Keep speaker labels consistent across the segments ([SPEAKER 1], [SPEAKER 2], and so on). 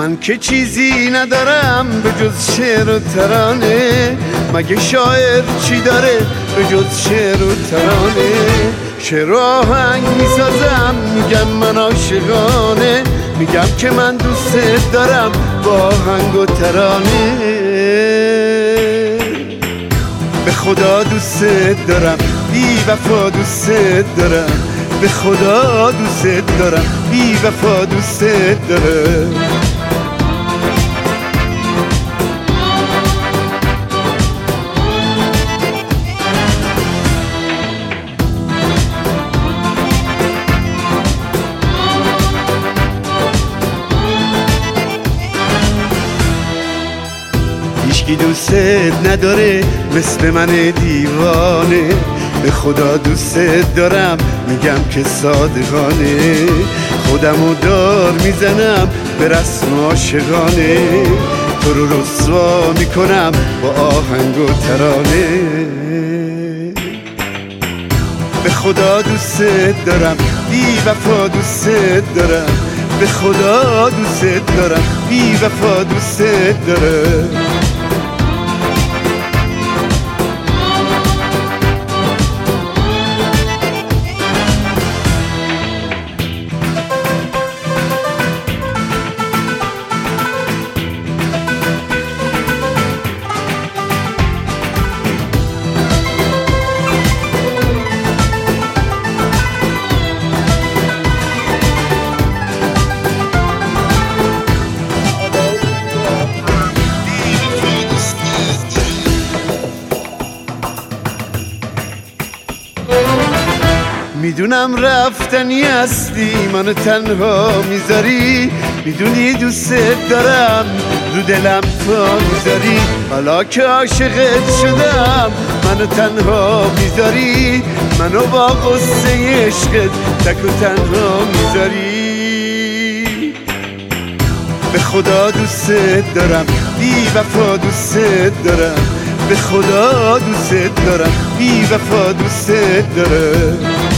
[SPEAKER 1] من که چیزی ندارم به جز شعر و ترانه، مگه شاعر چی داره به جز شعر و ترانه؟ شعر و آهنگ میسازم میگم من عاشقانه، میگم که من دوست دارم با آهنگ و ترانه. به خدا دوست دارم، بی وفا دوست دارم، به خدا دوست دارم، بی وفا دوست دارم. هیچکی دوست نداره مثل من دیوانه، به خدا دوست دارم میگم که صادقانه، خودمو دار میزنم به رسم عاشقانه، تو رو رسوا میکنم با آهنگ و ترانه. به خدا دوست دارم، بی وفا دوست دارم، به خدا دوست دارم، بی وفا دوست دارم. میدونم رفتنی هستی منو تنها میذاری، میدونی دوست دارم رو دلم پا میذاری، حالا که عاشقت شدم منو تنها میذاری، منو با قصه عشقت تک و تنها میذاری. به خدا دوست دارم، بی وفا دوست دارم، به خدا دوست دارم، بی وفا دوست دارم.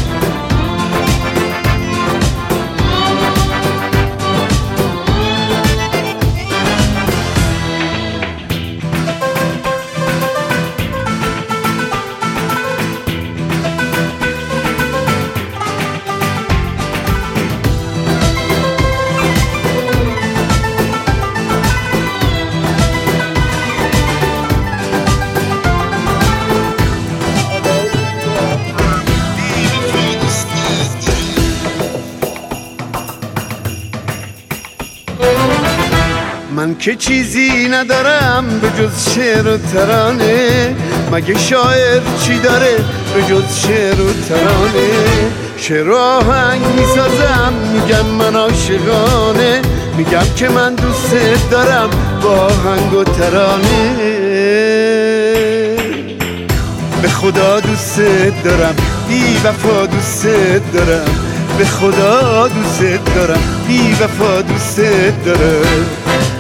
[SPEAKER 1] من که چیزی ندارم به جز شعر و ترانه، مگه شاعر چی داره به جز شعر و ترانه؟ شعر و آهنگ میسازم میگم من عاشقانه، میگم که من دوست دارم با آهنگ و ترانه. به خدا دوست دارم، بی وفا دوست دارم، به خدا دوست دارم، بی وفا دوست دارم.